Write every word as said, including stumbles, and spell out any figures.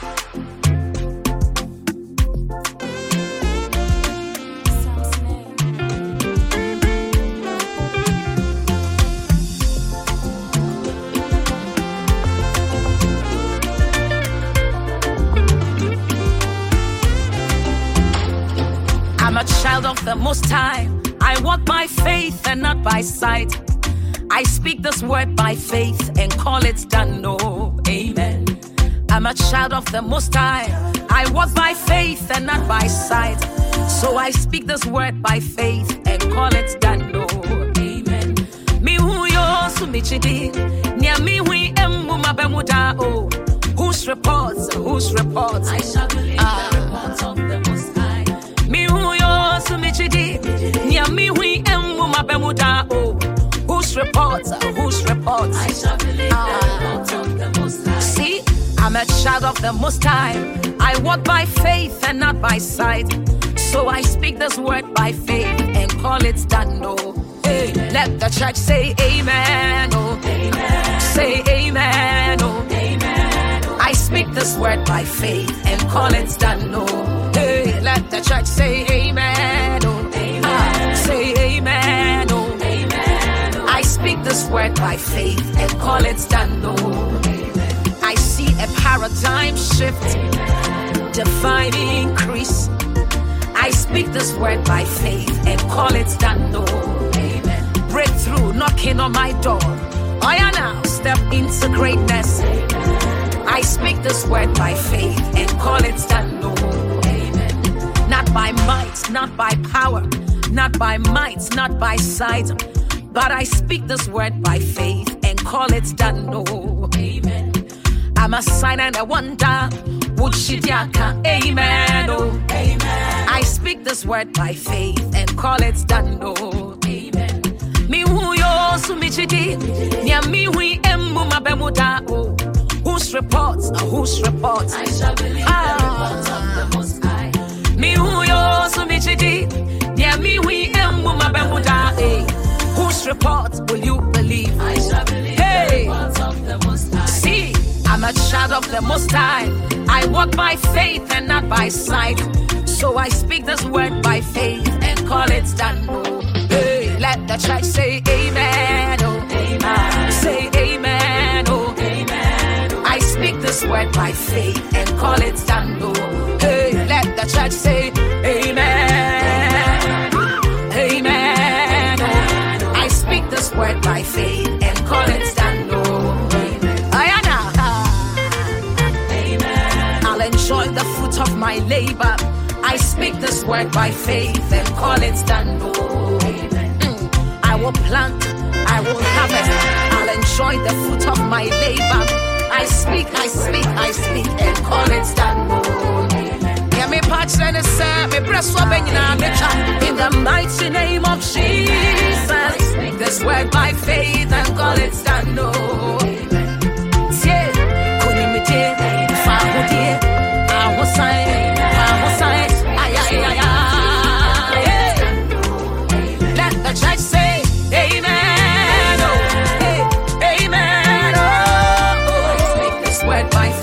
I'm a child of the Most High. I walk by faith and not by sight. I speak this word by faith and call it done. No, amen. I'm a child of the Most High. I walk by faith and not by sight. So I speak this word by faith and call it done. No, amen. Me who yo sumichidi, near me we emu mabemuda o. Whose reports? Whose reports? I shall believe ah. the reports of the Most High. Me who yo sumichidi, near me we emu mabemuda o. Whose reports? Whose reports? I shall believe ah. the reports of the Most High. See, I'm a child of the Most High. I walk by faith and not by sight. So I speak this word by faith and call it done. No, hey, let the church say amen. Oh, amen. Say amen. Oh, amen. I speak this word by faith and call it done. No, hey, let the church say amen. Oh, amen. Ah, say amen. Oh, amen. I speak this word by faith and call it done. No, amen. I see a paradigm shift, amen. Divine increase. I speak this word by faith and call it done. No, amen. Breakthrough knocking on my door. I am now step into greatness. Amen. I speak this word by faith and call it done. No, amen. Not by might, not by power, not by might, not by sight, but I speak this word by faith and call it done. No, amen. I'm a sign and a wonder. Amen. Oh, amen. I speak this word by faith and call it done. No, amen. Me who yo sumichidi, nya mi wi emu mabemuda o. Whose reports? Whose reports? I shall believe ah. the reports of the Most High. Me who yo sumichidi, nya mi wi emu mabemuda eh. Whose reports will you believe? I shall believe hey. the reports of the Most High. See, I'm a child of the Most High. I walk by faith and not by sight. So I speak this word by faith and call it done. Oh, hey, let the church say amen. Oh, amen. Say amen. Oh, amen. I speak this word by faith and call it done. Oh, hey, let the church say amen. Amen. Oh, I speak this word by faith and call it done. Oh, enjoy the fruit of my labor. I speak this word by faith and call it done. Oh, amen. Mm. I will plant, I will harvest. I'll enjoy the fruit of my labor. I speak, I speak, I speak and call it done. Oh, amen. Yeah, me patch and say, me press up in the mighty name of Jesus. I speak this word by faith and call it done. Oh, amen. I was saying, I was saying, ay, ay, ay, ay. Let the church say, amen, oh, hey, amen, oh, oh. I speak this word by faith.